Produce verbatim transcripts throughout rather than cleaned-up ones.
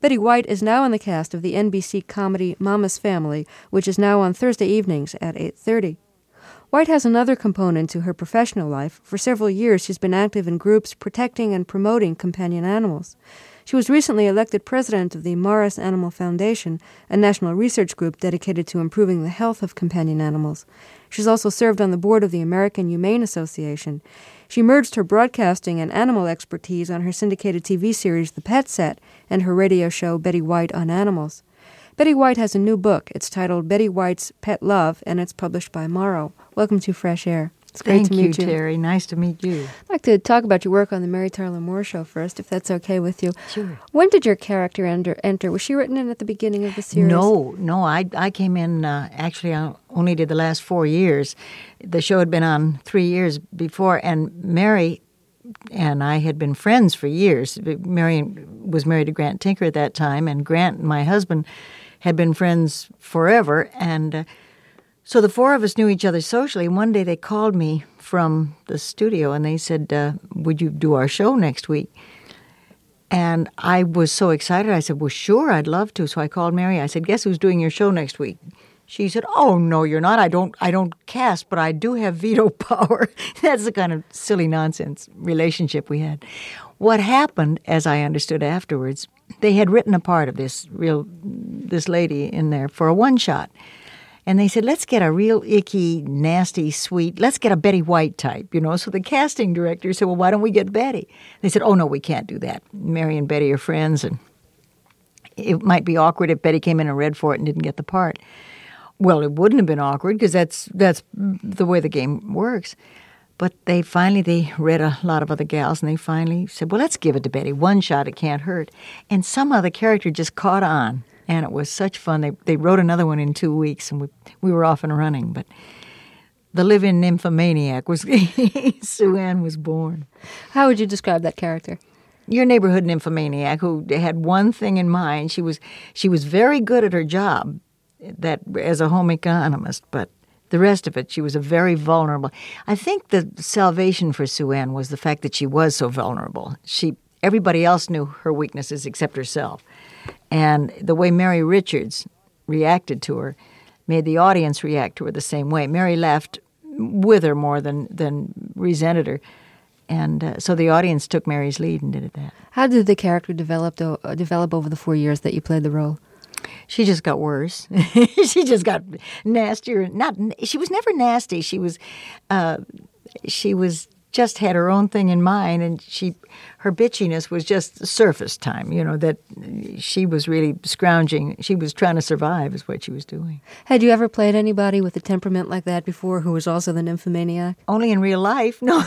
Betty White is now in the cast of the N B C comedy Mama's Family, which is now on Thursday evenings at eight thirty. White has another component to her professional life. For several years, she's been active in groups protecting and promoting companion animals. She was recently elected president of the Morris Animal Foundation, a national research group dedicated to improving the health of companion animals. She's also served on the board of the American Humane Association. She merged her broadcasting and animal expertise on her syndicated T V series The Pet Set and her radio show Betty White on Animals. Betty White has a new book. It's titled Betty White's Pet Love, and it's published by Morrow. Welcome to Fresh Air. It's great Thank to meet you, you, Terry. Nice to meet you. I'd like to talk about your work on the Mary Tyler Moore Show first, if that's okay with you. Sure. When did your character enter? enter? Was she written in at the beginning of the series? No, no. I I came in, uh, actually, I only did the last four years. The show had been on three years before, and Mary and I had been friends for years. Mary was married to Grant Tinker at that time, and Grant, my husband, had been friends forever, and uh, so the four of us knew each other socially. One day they called me from the studio and they said, uh, would you do our show next week? And I was so excited. I said, well, sure, I'd love to. So I called Mary. I said, guess who's doing your show next week? She said, oh, no, you're not. I don't I don't cast, but I do have veto power. That's the kind of silly nonsense relationship we had. What happened, as I understood afterwards, they had written a part of this real this lady in there for a one-shot. And they said, let's get a real icky, nasty, sweet, let's get a Betty White type, you know. So the casting director said, well, why don't we get Betty? They said, oh, no, we can't do that. Mary and Betty are friends, and it might be awkward if Betty came in and read for it and didn't get the part. Well, it wouldn't have been awkward because that's that's the way the game works. But they finally, they read a lot of other gals, and they finally said, well, let's give it to Betty. One shot, it can't hurt. And somehow the character just caught on. And it was such fun. They they wrote another one in two weeks, and we we were off and running. But the live-in nymphomaniac was Sue Ann was born. How would you describe that character? Your neighborhood nymphomaniac who had one thing in mind. She was she was very good at her job, that as a home economist, but the rest of it, she was a very vulnerable. I think the salvation for Sue Ann was the fact that she was so vulnerable. She everybody else knew her weaknesses except herself. And the way Mary Richards reacted to her made the audience react to her the same way. Mary laughed with her more than, than resented her. And uh, so the audience took Mary's lead and did it that. How did the character develop, though, uh, develop over the four years that you played the role? She just got worse. She just got nastier. Not she was never nasty. She was, uh, she was just had her own thing in mind, and she, her bitchiness was just surface time. You know that she was really scrounging. She was trying to survive, is what she was doing. Had you ever played anybody with a temperament like that before, who was also the nymphomaniac? Only in real life, no.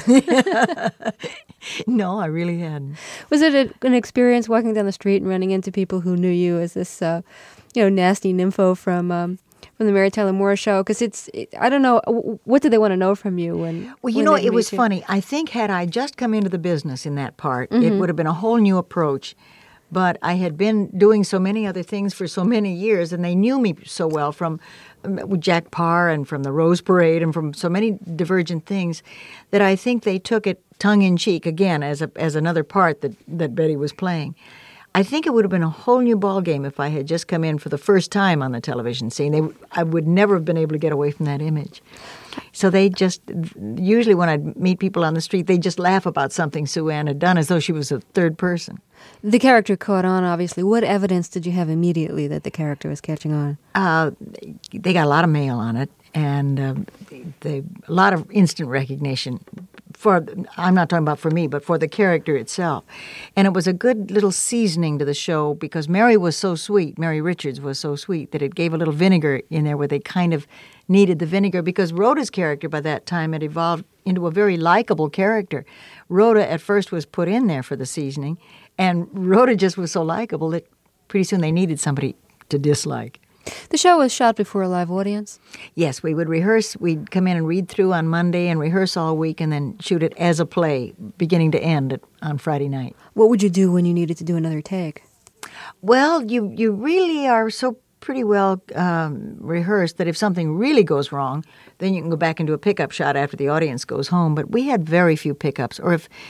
No, I really hadn't. Was it a, an experience walking down the street and running into people who knew you as this, uh, you know, nasty nympho from um, from the Mary Tyler Moore Show? Because it's, it, I don't know, what did they want to know from you? When, well, you when know, they it was you? funny. I think had I just come into the business in that part, Mm-hmm. it would have been a whole new approach. But I had been doing so many other things for so many years, and they knew me so well from um, Jack Parr and from the Rose Parade and from so many divergent things that I think they took it tongue-in-cheek, again, as a, as another part that, that Betty was playing. I think it would have been a whole new ballgame if I had just come in for the first time on the television scene. They, I would never have been able to get away from that image. So they just, usually when I'd meet people on the street, they'd just laugh about something Sue Ann had done as though she was a third person. The character caught on, obviously. What evidence did you have immediately that the character was catching on? Uh, they got a lot of mail on it, and uh, they, a lot of instant recognition. For I'm not talking about for me, but for the character itself. And it was a good little seasoning to the show because Mary was so sweet, Mary Richards was so sweet, that it gave a little vinegar in there where they kind of needed the vinegar because Rhoda's character by that time had evolved into a very likable character. Rhoda at first was put in there for the seasoning, and Rhoda just was so likable that pretty soon they needed somebody to dislike. The show was shot before a live audience? Yes, we would rehearse. We'd come in and read through on Monday and rehearse all week and then shoot it as a play, beginning to end at, on Friday night. What would you do when you needed to do another take? Well, you, you really are so pretty well um, rehearsed that if something really goes wrong, then you can go back and do a pickup shot after the audience goes home. But we had very few pickups. Or if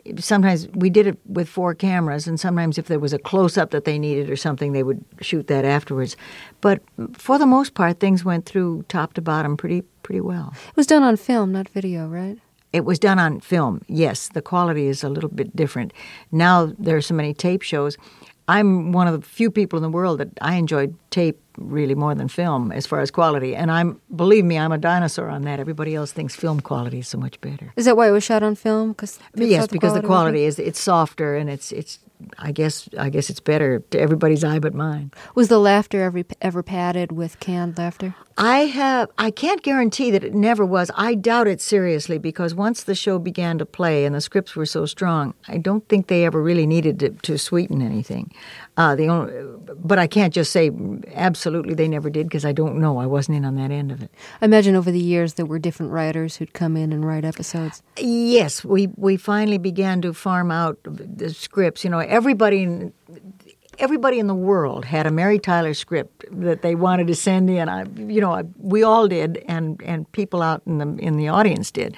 sometimes we did it with four cameras, and sometimes if there was a close-up that they needed or something, they would shoot that afterwards. But for the most part, things went through top to bottom pretty pretty well. It was done on film, not video, right? It was done on film, yes. The quality is a little bit different. Now there are so many tape shows. I'm one of the few people in the world that I enjoyed tape really more than film as far as quality. And I'm, believe me, I'm a dinosaur on that. Everybody else thinks film quality is so much better. Is that why it was shot on film? Cause yes, the because quality the quality is it's softer and it's it's. I guess I guess it's better to everybody's eye but mine. Was the laughter ever ever padded with canned laughter? I have. I can't guarantee that it never was. I doubt it seriously because once the show began to play and the scripts were so strong, I don't think they ever really needed to, to sweeten anything. Uh, the only, but I can't just say absolutely they never did because I don't know. I wasn't in on that end of it. I imagine over the years there were different writers who'd come in and write episodes. Yes, we we finally began to farm out the scripts. You know, everybody in, everybody in the world had a Mary Tyler script that they wanted to send in. I, you know, I, we all did, and, and people out in the in the audience did.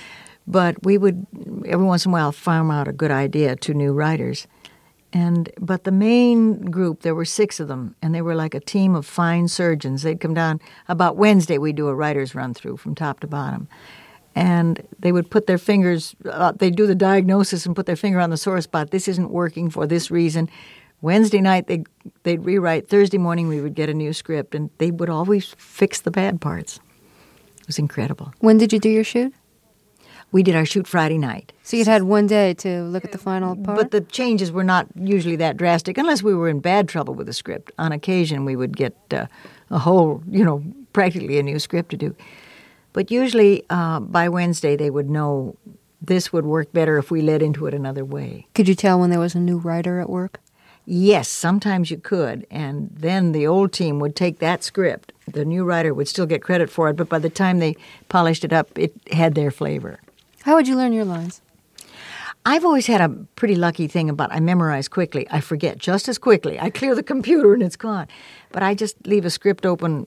But we would every once in a while farm out a good idea to new writers. And but the main group, there were six of them, and they were like a team of fine surgeons. They'd come down about Wednesday. We'd do a writer's run through from top to bottom. And they would put their fingers, uh, they'd do the diagnosis and put their finger on the sore spot. This isn't working for this reason. Wednesday night, they'd, they'd rewrite. Thursday morning, we would get a new script, and they would always fix the bad parts. It was incredible. When did you do your shoot? We did our shoot Friday night. So you'd had one day to look at the final part? But the changes were not usually that drastic, unless we were in bad trouble with the script. On occasion, we would get uh, a whole, you know, practically a new script to do. But usually uh, by Wednesday they would know this would work better if we led into it another way. Could you tell when there was a new writer at work? Yes, sometimes you could. And then the old team would take that script. The new writer would still get credit for it, but by the time they polished it up, it had their flavor. How would you learn your lines? I've always had a pretty lucky thing about I memorize quickly. I forget just as quickly. I clear the computer and it's gone. But I just leave a script open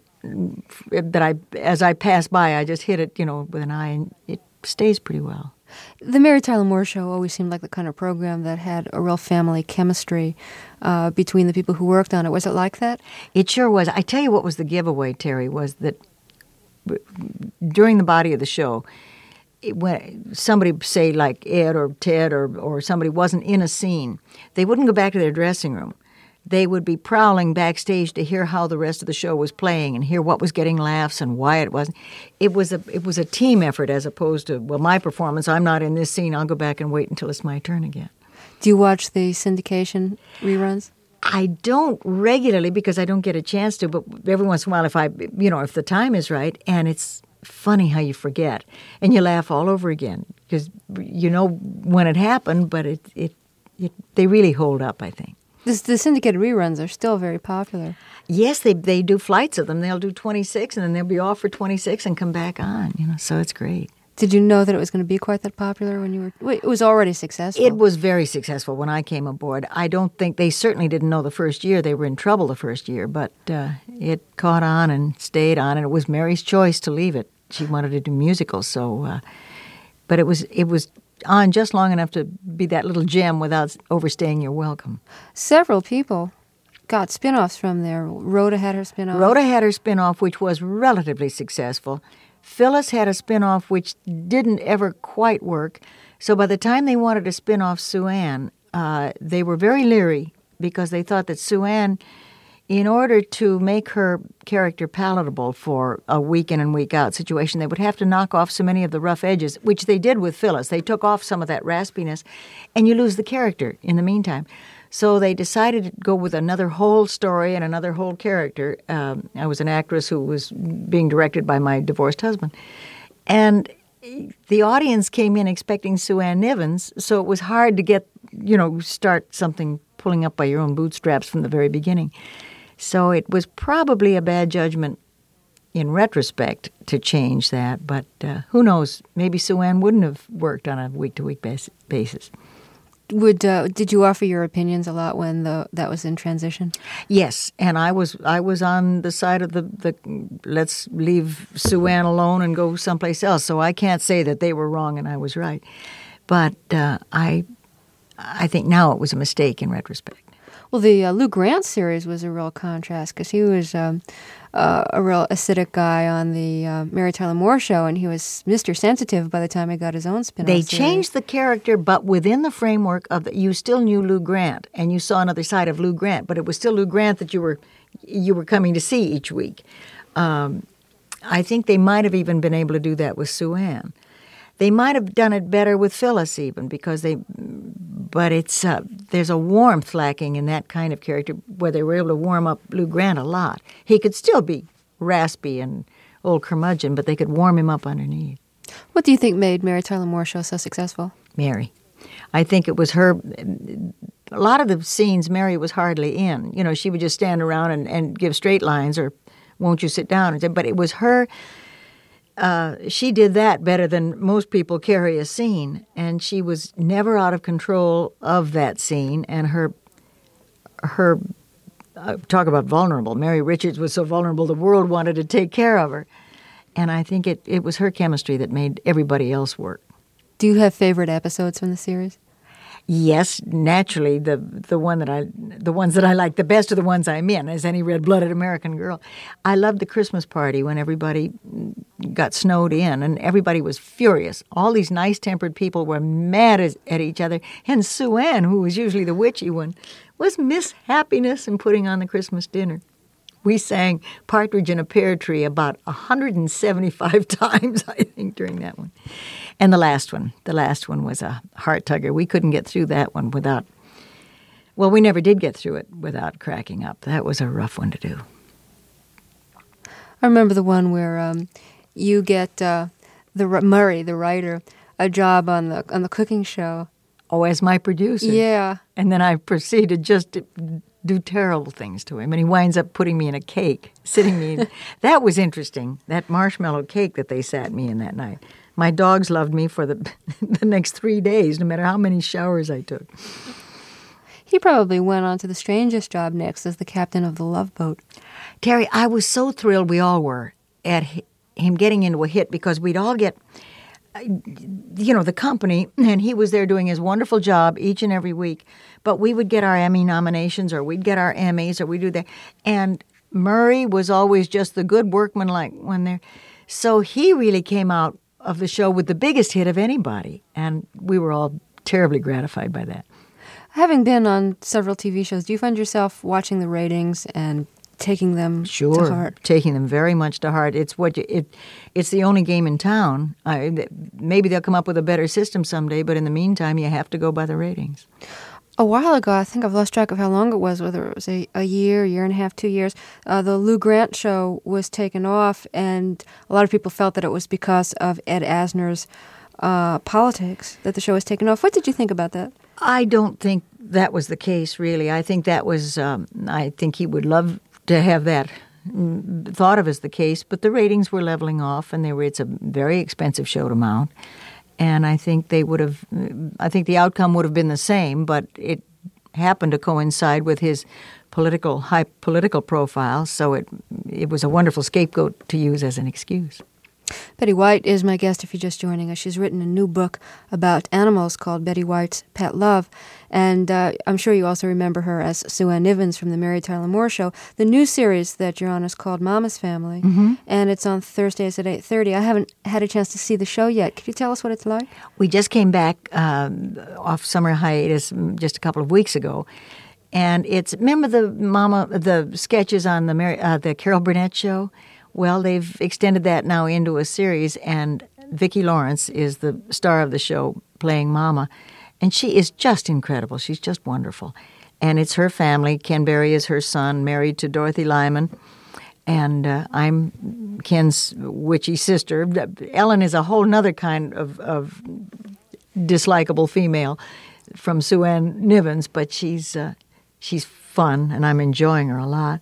that I, as I pass by, I just hit it, you know, with an eye, and it stays pretty well. The Mary Tyler Moore Show always seemed like the kind of program that had a real family chemistry uh, between the people who worked on it. Was it like that? It sure was. I tell you what was the giveaway, Terry, was that during the body of the show, it, when somebody, say like Ed or Ted or, or somebody wasn't in a scene, they wouldn't go back to their dressing room. They would be prowling backstage to hear how the rest of the show was playing and hear what was getting laughs and why it wasn't. It was a it was a team effort as opposed to, well, my performance, I'm not in this scene, I'll go back and wait until it's my turn again. Do you watch the syndication reruns? I don't regularly because I don't get a chance to, but every once in a while if I, you know, if the time is right, and it's funny how you forget and you laugh all over again because you know when it happened, but it, it, it they really hold up, I think. This, the syndicated reruns are still very popular. Yes, they they do flights of them. They'll do twenty-six, and then they'll be off for twenty-six and come back on. You know, so it's great. Did you know that it was going to be quite that popular when you were? Wait, it was already successful. It was very successful when I came aboard. I don't think they certainly didn't know the first year. They were in trouble the first year, but uh, it caught on and stayed on, and it was Mary's choice to leave it. She wanted to do musicals, so. Uh, but it was it was. on just long enough to be that little gem without overstaying your welcome. Several people got spin-offs from there. Rhoda had her spin-off. Rhoda had her spin-off, which was relatively successful. Phyllis had a spin-off which didn't ever quite work. So by the time they wanted to spin off Sue Ann, uh, they were very leery because they thought that Sue Ann, in order to make her character palatable for a week in and week out situation, they would have to knock off so many of the rough edges, which they did with Phyllis. They took off some of that raspiness, and you lose the character in the meantime. So they decided to go with another whole story and another whole character. Um, I was an actress who was being directed by my divorced husband. And the audience came in expecting Sue Ann Nivens, so it was hard to get, you know, start something pulling up by your own bootstraps from the very beginning. So it was probably a bad judgment in retrospect to change that, but uh, who knows? Maybe Sue Ann wouldn't have worked on a week-to-week bas- basis. Would uh, did you offer your opinions a lot when the that was in transition? Yes, and I was I was on the side of the, the let's leave Sue Ann alone and go someplace else. So I can't say that they were wrong and I was right, but uh, I I think now it was a mistake in retrospect. Well, the uh, Lou Grant series was a real contrast because he was um, uh, a real acidic guy on the uh, Mary Tyler Moore Show, and he was Mister Sensitive by the time he got his own spin-off They series. changed the character, but within the framework of the, you still knew Lou Grant, and you saw another side of Lou Grant, but it was still Lou Grant that you were you were coming to see each week. Um, I think they might have even been able to do that with Sue Ann. They might have done it better with Phyllis even because they, but it's uh, there's a warmth lacking in that kind of character where they were able to warm up Lou Grant a lot. He could still be raspy and old curmudgeon, but they could warm him up underneath. What do you think made Mary Tyler Moore Show so successful? Mary. I think it was her. A lot of the scenes Mary was hardly in. You know, she would just stand around and, and give straight lines or won't you sit down? But it was her. Uh, she did that better than most people carry a scene, and she was never out of control of that scene. And her, her, uh, talk about vulnerable. Mary Richards was so vulnerable, the world wanted to take care of her. And I think it, it was her chemistry that made everybody else work. Do you have favorite episodes from the series? Yes, naturally, the the one that I the ones that I like the best are the ones I'm in, as any red-blooded American girl. I loved the Christmas party when everybody got snowed in and everybody was furious. All these nice-tempered people were mad at, at each other, and Sue Ann, who was usually the witchy one, was Miss Happiness in putting on the Christmas dinner. We sang Partridge in a Pear Tree about one hundred seventy-five times, I think, during that one. And the last one, the last one was a heart-tugger. We couldn't get through that one without, well, we never did get through it without cracking up. That was a rough one to do. I remember the one where um, you get uh, the Murray, the writer, a job on the on the cooking show. Oh, as my producer. Yeah. And then I proceeded just to do terrible things to him, and he winds up putting me in a cake, sitting me in. That was interesting, that marshmallow cake that they sat me in that night. My dogs loved me for the the next three days, no matter how many showers I took. He probably went on to the strangest job next as the captain of the Love Boat. Terry, I was so thrilled, we all were, at him getting into a hit because we'd all get, you know, the company, and he was there doing his wonderful job each and every week, but we would get our Emmy nominations or we'd get our Emmys or we'd do that. And Murray was always just the good workman-like one there. So he really came out of the show with the biggest hit of anybody, and we were all terribly gratified by that. Having been on several T V shows, do you find yourself watching the ratings and taking them sure, to heart? Taking them very much to heart. It's what you, it. It's the only game in town. I, maybe they'll come up with a better system someday, but in the meantime, you have to go by the ratings. A while ago, I think I've lost track of how long it was, whether it was a, a year, year and a half, two years, uh, the Lou Grant show was taken off, and a lot of people felt that it was because of Ed Asner's uh, politics that the show was taken off. What did you think about that? I don't think that was the case, really. I think that was, um, I think he would love to have that thought of as the case, but the ratings were leveling off, and they were, it's a very expensive show to mount. And I think they would have, I think the outcome would have been the same, but it happened to coincide with his political, high political profile, so it it was a wonderful scapegoat to use as an excuse. Betty White is my guest if you're just joining us. She's written a new book about animals called Betty White's Pet Love. And uh, I'm sure you also remember her as Sue Ann Nivens from the Mary Tyler Moore Show. The new series that you're on is called Mama's Family, mm-hmm. and it's on Thursdays at eight thirty. I haven't had a chance to see the show yet. Could you tell us what it's like? We just came back um, off summer hiatus just a couple of weeks ago. And it's, remember the mama, the sketches on the Mary, uh, the Carol Burnett Show? Well, they've extended that now into a series, and Vicki Lawrence is the star of the show playing Mama, and she is just incredible. She's just wonderful. And it's her family. Ken Berry is her son, married to Dorothy Lyman, and uh, I'm Ken's witchy sister. Ellen is a whole other kind of, of dislikable female from Sue Ann Nivens, but she's uh, she's fun, and I'm enjoying her a lot.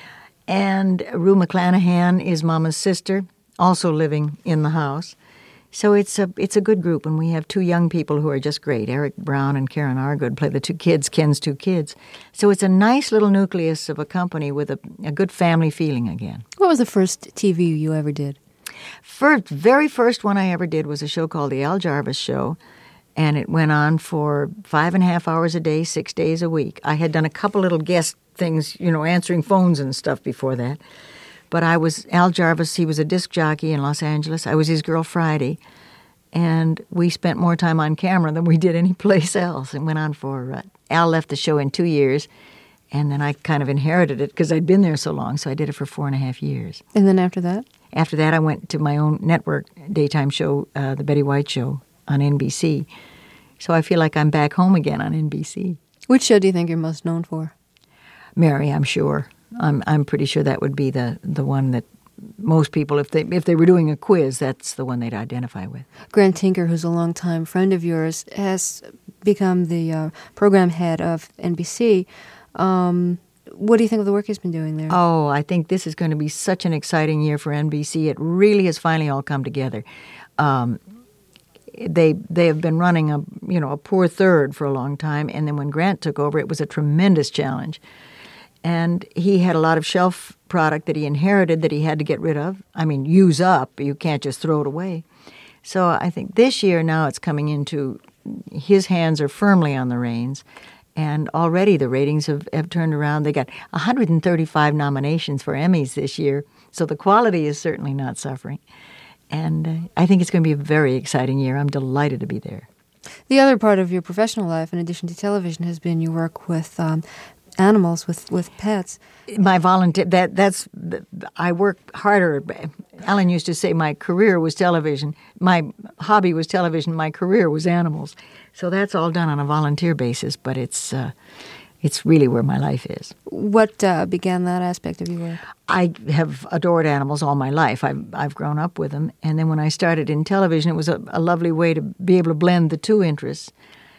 And Rue McClanahan is Mama's sister, also living in the house. So it's a it's a good group, and we have two young people who are just great. Eric Brown and Karen Argood play the two kids, Ken's two kids. So it's a nice little nucleus of a company with a, a good family feeling again. What was the first T V you ever did? First, very first one I ever did was a show called The Al Jarvis Show, And it went on for five and a half hours a day, six days a week. I had done a couple little guest things, you know, answering phones and stuff before that. But I was, Al Jarvis, he was a disc jockey in Los Angeles. I was his girl Friday. And we spent more time on camera than we did any place else. And went on for, uh, Al left the show in two years. And then I kind of inherited it because I'd been there so long. So I did it for four and a half years. And then after that? After that, I went to my own network daytime show, uh, The Betty White Show, on N B C. So I feel like I'm back home again on N B C. Which show do you think you're most known for? Mary, I'm sure. I'm I'm pretty sure that would be the, the one that most people, if they if they were doing a quiz, that's the one they'd identify with. Grant Tinker, who's a longtime friend of yours, has become the uh, program head of N B C. Um, what do you think of the work he's been doing there? Oh, I think this is going to be such an exciting year for N B C. It really has finally all come together. Um, they they have been running a you know a poor third for a long time, and then when Grant took over, it was a tremendous challenge. And he had a lot of shelf product that he inherited that he had to get rid of. I mean, use up. You can't just throw it away. So I think this year now it's coming into his hands are firmly on the reins. And already the ratings have, have turned around. They got one hundred thirty-five nominations for Emmys this year. So the quality is certainly not suffering. And uh, I think it's going to be a very exciting year. I'm delighted to be there. The other part of your professional life, in addition to television, has been your work with um, animals, with, with pets. My volunteer, that that's, I work harder. Alan used to say my career was television. My hobby was television. My career was animals. So that's all done on a volunteer basis, but it's uh, it's really where my life is. What uh, began that aspect of your work? I have adored animals all my life. I've, I've grown up with them. And then when I started in television, it was a, a lovely way to be able to blend the two interests.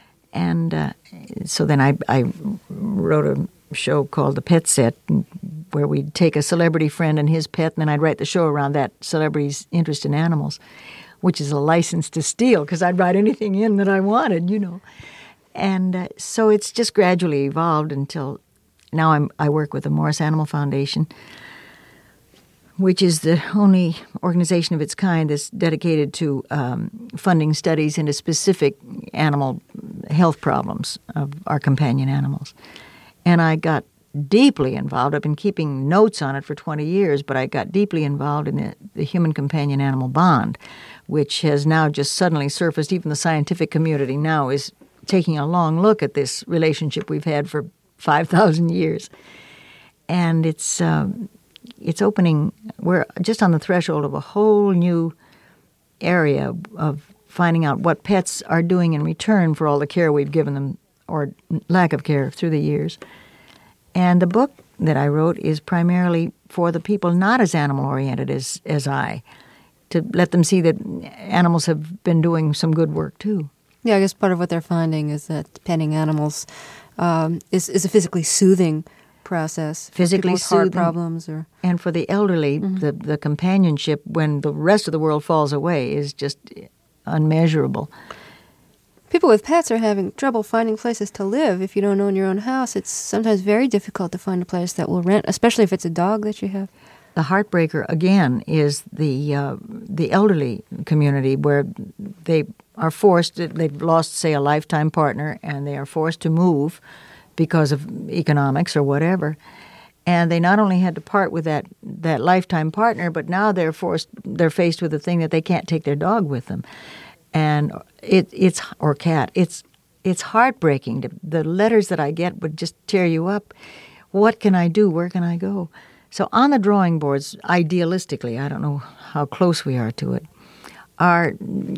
And uh, so then I, I wrote a show called The Pet Set, where we'd take a celebrity friend and his pet, and then I'd write the show around that celebrity's interest in animals, which is a license to steal because I'd write anything in that I wanted, you know. And uh, so it's just gradually evolved until now I'm, I work with the Morris Animal Foundation, which is the only organization of its kind that's dedicated to um, funding studies into specific animal health problems of our companion animals. And I got deeply involved. I've been keeping notes on it for twenty years, but I got deeply involved in the, the human companion animal bond, which has now just suddenly surfaced. Even the scientific community now is taking a long look at this relationship we've had for five thousand years. And it's um, it's opening, we're just on the threshold of a whole new area of finding out what pets are doing in return for all the care we've given them, or lack of care through the years. And the book that I wrote is primarily for the people not as animal-oriented as, as I, to let them see that animals have been doing some good work too. Yeah, I guess part of what they're finding is that petting animals um, is, is a physically soothing process. Physically with soothing. Heart problems. Or... And for the elderly, mm-hmm. the, the companionship when the rest of the world falls away is just unmeasurable. People with pets are having trouble finding places to live. If you don't own your own house, it's sometimes very difficult to find a place that will rent, especially if it's a dog that you have. The heartbreaker, again, is the uh, the elderly community where they are forced, they've lost, say, a lifetime partner, and they are forced to move because of economics or whatever. And they not only had to part with that, that lifetime partner, but now they're forced, they're faced with the thing that they can't take their dog with them. And it, it's, or cat, it's it's heartbreaking. To, the letters that I get would just tear you up. What can I do? Where can I go? So on the drawing boards, idealistically, I don't know how close we are to it, are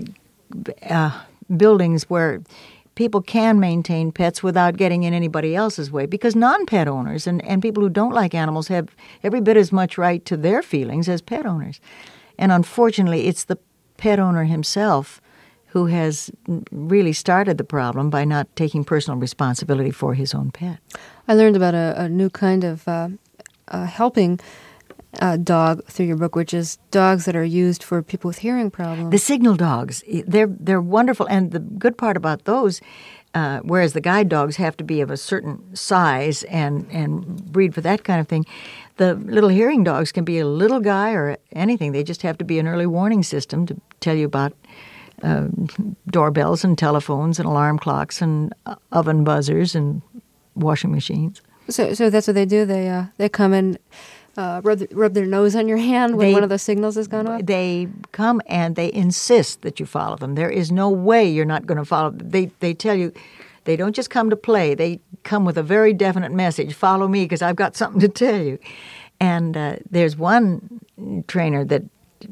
uh, buildings where people can maintain pets without getting in anybody else's way, because non-pet owners and, and people who don't like animals have every bit as much right to their feelings as pet owners. And unfortunately, it's the pet owner himself who has really started the problem by not taking personal responsibility for his own pet. I learned about a, a new kind of uh, uh, helping uh, dog through your book, which is dogs that are used for people with hearing problems. The signal dogs, they're they're wonderful. And the good part about those, uh, whereas the guide dogs have to be of a certain size and, and breed for that kind of thing, the little hearing dogs can be a little guy or anything. They just have to be an early warning system to tell you about uh, doorbells and telephones and alarm clocks and uh, oven buzzers and washing machines. So, so that's what they do. They uh, they come and uh, rub, rub their nose on your hand when They- one of those signals has gone off. They come and they insist that you follow them. There is no way you're not going to follow. They they tell you, they don't just come to play. They come with a very definite message. Follow me because I've got something to tell you. And uh, there's one trainer that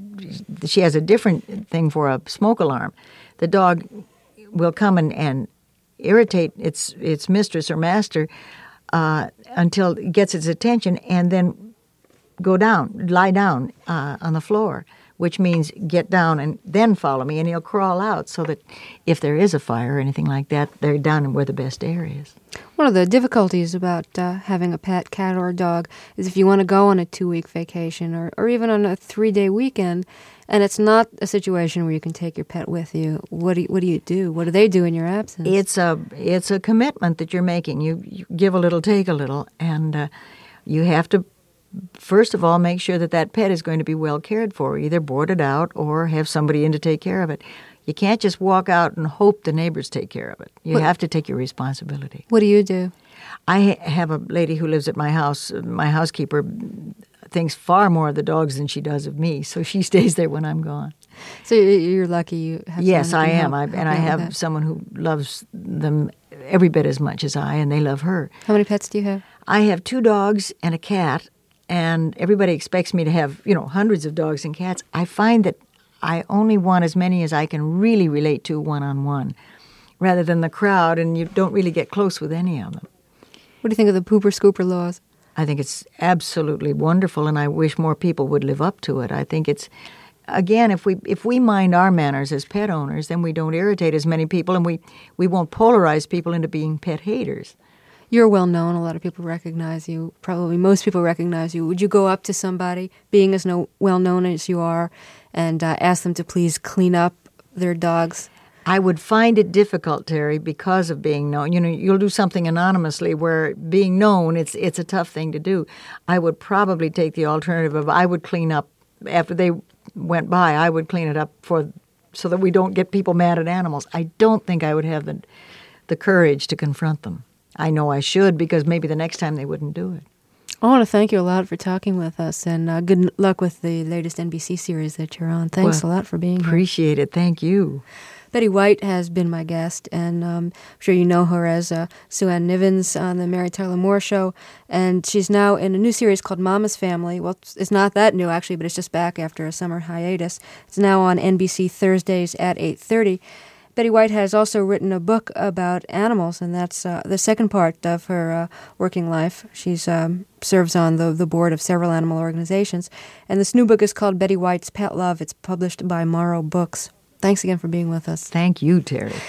she has a different thing for a smoke alarm. The dog will come and, and irritate its its mistress or master uh, until it gets its attention, and then go down, lie down uh, on the floor, which means get down and then follow me, and he'll crawl out so that if there is a fire or anything like that, they're down where the best air is. One of the difficulties about uh, having a pet cat or a dog is if you want to go on a two-week vacation or, or even on a three-day weekend, and it's not a situation where you can take your pet with you, what do you, what do you do? What do they do in your absence? It's a it's a commitment that you're making. You, you give a little, take a little, and uh, you have to first of all make sure that that pet is going to be well cared for, either boarded out or have somebody in to take care of it. You can't just walk out and hope the neighbors take care of it. You What- have to take your responsibility. What do you do? I ha- have a lady who lives at my house. My housekeeper thinks far more of the dogs than she does of me, so she stays there when I'm gone. So you- you're lucky you have Yes, someone I who can am. help- I, help and I you out with have that. someone who loves them every bit as much as I, and they love her. How many pets do you have? I have two dogs and a cat, and everybody expects me to have, you know, hundreds of dogs and cats. I find that I only want as many as I can really relate to one-on-one, rather than the crowd, and you don't really get close with any of them. What do you think of the pooper scooper laws? I think it's absolutely wonderful, and I wish more people would live up to it. I think it's, again, if we if we mind our manners as pet owners, then we don't irritate as many people, and we, we won't polarize people into being pet haters. You're well known. A lot of people recognize you. Probably most people recognize you. Would you go up to somebody, being as no, well known as you are, and uh, ask them to please clean up their dogs? I would find it difficult, Terry, because of being known. You know, you'll do something anonymously where being known, it's it's a tough thing to do. I would probably take the alternative of I would clean up after they went by. I would clean it up for so that we don't get people mad at animals. I don't think I would have the the courage to confront them. I know I should, because maybe the next time they wouldn't do it. I want to thank you a lot for talking with us, and uh, good luck with the latest N B C series that you're on. Thanks Well, a lot for being here. Appreciate it. Thank you. Betty White has been my guest, and um, I'm sure you know her as uh, Sue Ann Nivens on the Mary Tyler Moore Show, and she's now in a new series called Mama's Family. Well, it's, it's not that new, actually, but it's just back after a summer hiatus. It's now on N B C Thursdays at eight thirty. Betty White has also written a book about animals, and that's uh, the second part of her uh, working life. She um, serves on the, the board of several animal organizations, and this new book is called Betty White's Pet Love. It's published by Morrow Books. Thanks again for being with us. Thank you, Terry.